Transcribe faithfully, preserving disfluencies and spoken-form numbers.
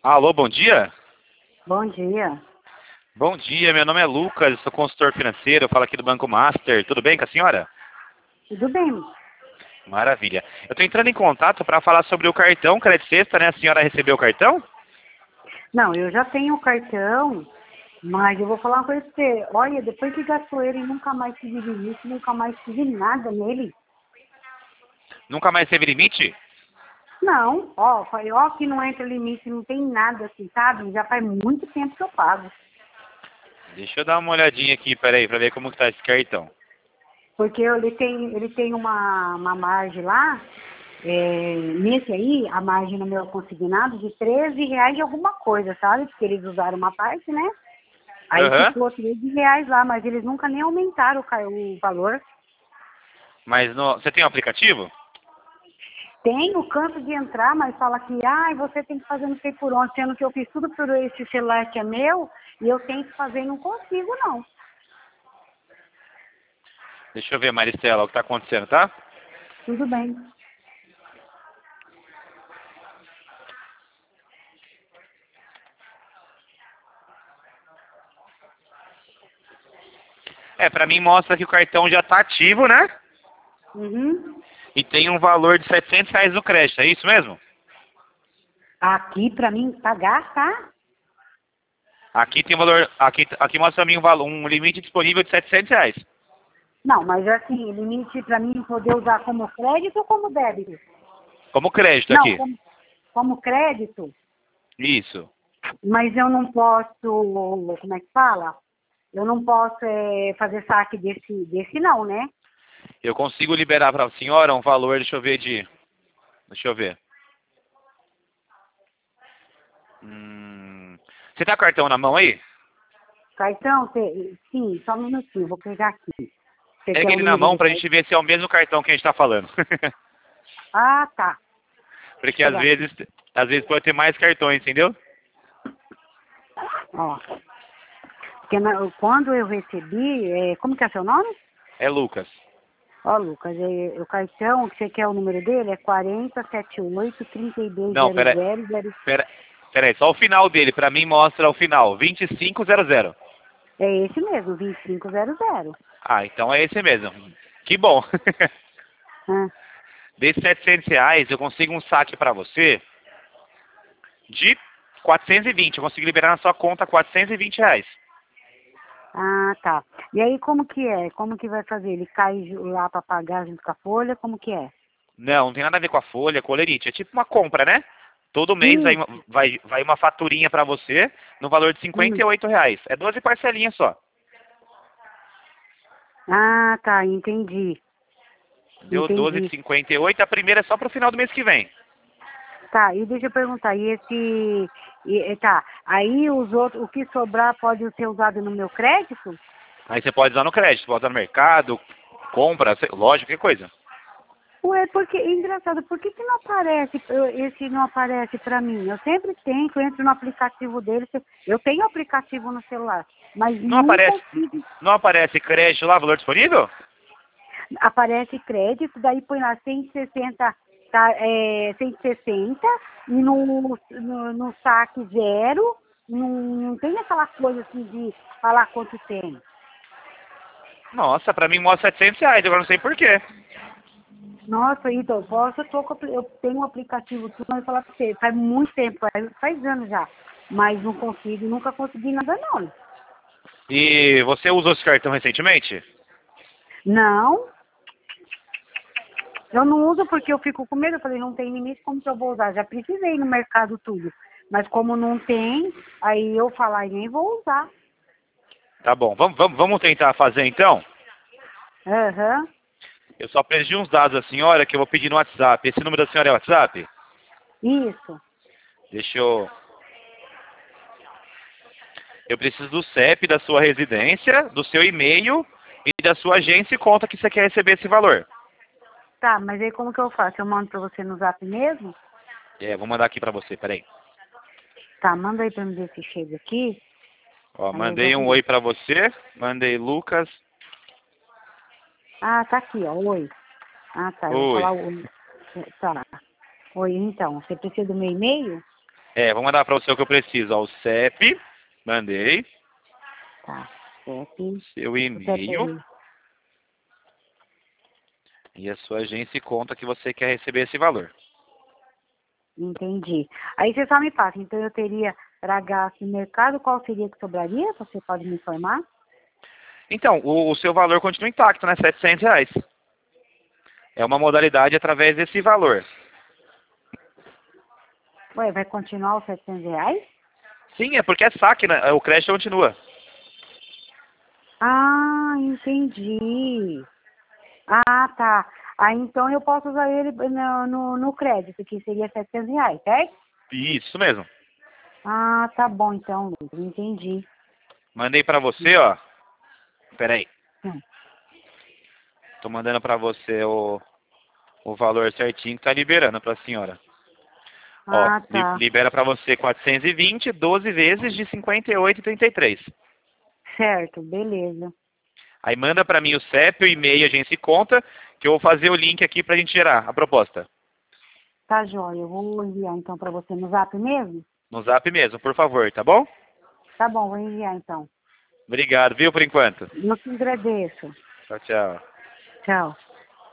Alô, bom dia? Bom dia. Bom dia, meu nome é Lucas, sou consultor financeiro, eu falo aqui do Banco Master. Tudo bem com a senhora? Tudo bem? Maravilha. Eu estou entrando em contato para falar sobre o cartão Crédito Sexta, né? A senhora recebeu o cartão? Não, eu já tenho o cartão, mas eu vou falar uma coisa pra você. Olha, depois que gastou ele, nunca mais tive limite, nunca mais tive nada nele. Nunca mais teve limite? Não, ó, falei, ó que não entra limite, não tem nada assim, sabe? Já faz muito tempo que eu pago. Deixa eu dar uma olhadinha aqui, peraí, para ver como que tá esse cartão. Porque ele tem, ele tem uma, uma margem lá, é, nesse aí, a margem no meu consignado de treze reais e alguma coisa, sabe? Porque eles usaram uma parte, né? Aí Aham. ficou treze reais lá, mas eles nunca nem aumentaram o, ca- o valor. Mas no... você tem um aplicativo? Tem o canto de entrar, mas fala que ah, você tem que fazer não sei por onde, sendo que eu fiz tudo por esse celular que é meu, e eu tenho que fazer e não consigo, não. Deixa eu ver, Maristela, o que tá acontecendo, tá? Tudo bem. É, pra mim mostra que o cartão já tá ativo, né? Uhum. E tem um valor de setecentos reais no crédito, é isso mesmo? Aqui, pra mim, pagar, tá? Aqui tem um valor, aqui, aqui mostra pra mim um, valor, um limite disponível de setecentos reais. Não, mas assim, limite pra mim poder usar como crédito ou como débito? Como crédito Não, aqui. como, como crédito, Isso. mas eu não posso, como é que fala? Eu não posso eh, fazer saque desse, desse não, né? Eu consigo liberar para a senhora um valor, deixa eu ver de... Deixa eu ver. Hum, você tá com o cartão na mão aí? Cartão, te- sim, só um minutinho, vou pegar aqui. Você quer Pega o ele na número mão do pra cartão? gente ver se é o mesmo cartão que a gente tá falando. Ah, tá. Porque Vou às pegar aqui. vezes, às vezes pode ter mais cartões, entendeu? Ó, porque na- quando eu recebi, é, como que é seu nome? É Lucas. Ó, Lucas, é, o cartão, que você quer o número dele, é quatro zero sete oito, três dois Não, zero pera, zero zero. pera, pera aí, só o final dele. Pra mim mostra o final, vinte e cinco zero zero. É esse mesmo, vinte e cinco zero zero. Ah, então é esse mesmo. Que bom. Ah, Desses setecentos reais, eu consigo um saque pra você de quatrocentos e vinte. Eu consigo liberar na sua conta quatrocentos e vinte reais. ah, tá. E aí, como que é? Como que vai fazer? Ele cai ju- lá para pagar junto com a folha? Como que é? Não, não tem nada a ver com a folha, com o olerite. É tipo uma compra, né? Todo mês vai, uma- Isso. vai, vai uma faturinha pra você no valor de cinquenta Hum. e oito reais. É doze parcelinhas só. Ah, tá, entendi. Deu doze de Entendi. cinquenta e oito. A primeira é só pro final do mês que vem. Tá, e deixa eu perguntar, e esse, e, e tá, aí os outros, o que sobrar pode ser usado no meu crédito? Aí você pode usar no crédito, pode usar no mercado, compra, sei- loja, qualquer coisa. Ué, porque, engraçado, por que que não aparece, eu- esse não aparece pra mim? Eu sempre tento, entro no aplicativo dele, eu tenho aplicativo no celular, mas Não não aparece, consigo, não aparece crédito lá, valor disponível? aparece crédito, daí põe lá cento e sessenta, tá, é, cento e sessenta, e no, no, no saque zero, não, não tem aquela coisa assim de falar quanto tem. Nossa, pra mim mostra setecentos reais, agora não sei por quê. Nossa, então, eu posso, eu, tô com, apli- eu tenho um aplicativo, tudo, mas eu vou falar pra você, faz muito tempo, faz, faz anos já, mas não consigo, nunca consegui nada não. E você usou esse cartão recentemente? Não, eu não uso porque eu fico com medo, eu falei, não tem limite, como que eu vou usar? Já precisei no mercado tudo, mas como não tem, aí eu falar, nem vou usar. Tá bom, vamos, vamos, vamos tentar fazer então? Aham, Eu só preciso de uns dados da senhora que eu vou pedir no WhatsApp. Esse número da senhora é WhatsApp? isso. Deixa eu... Eu preciso do C E P da sua residência, do seu e-mail e da sua agência e conta que você quer receber esse valor. Tá, mas aí como que eu faço? Eu mando pra você no zap mesmo? É, vou mandar aqui pra você, peraí. Tá, manda aí pra mim ver se chega aqui, Ó, aí eu já mandei um vejo. oi pra você, mandei Lucas. Ah, tá aqui, ó, oi. Ah, tá, eu vou Oi. falar o... Tá. Oi, então, você precisa do meu e-mail? É, vou mandar para você o que eu preciso. Ó, o C E P, mandei. Tá, C E P. Seu e-mail. E a sua agência e conta que você quer receber esse valor. Entendi. Aí você só me passa, então eu teria para gasto no mercado, qual seria que sobraria? Você pode me informar? Então, o, o seu valor continua intacto, né? setecentos reais. É uma modalidade através desse valor. Ué, vai continuar os setecentos reais? Sim, é porque é saque, né? O crédito continua. Ah, entendi. Ah, tá. Aí então eu posso usar ele no, no, no crédito, que seria setecentos reais, certo? Isso mesmo. Ah, tá bom então, Lucas, entendi. Mandei para você, ó. Peraí. Hum. Tô mandando para você o, o valor certinho que tá liberando para a senhora. Ó, Ah, li, tá. libera para você quatrocentos e vinte, doze vezes de cinquenta e oito reais e trinta e três centavos. Certo, beleza. Aí manda para mim o C E P, o e-mail, agência e conta, que eu vou fazer o link aqui pra gente gerar a proposta. Tá joia, eu vou enviar então para você no zap mesmo? No zap mesmo, por favor, tá bom? Tá bom, vou enviar então. Obrigado, viu, por enquanto. Eu que agradeço. Tchau, tchau. Tchau.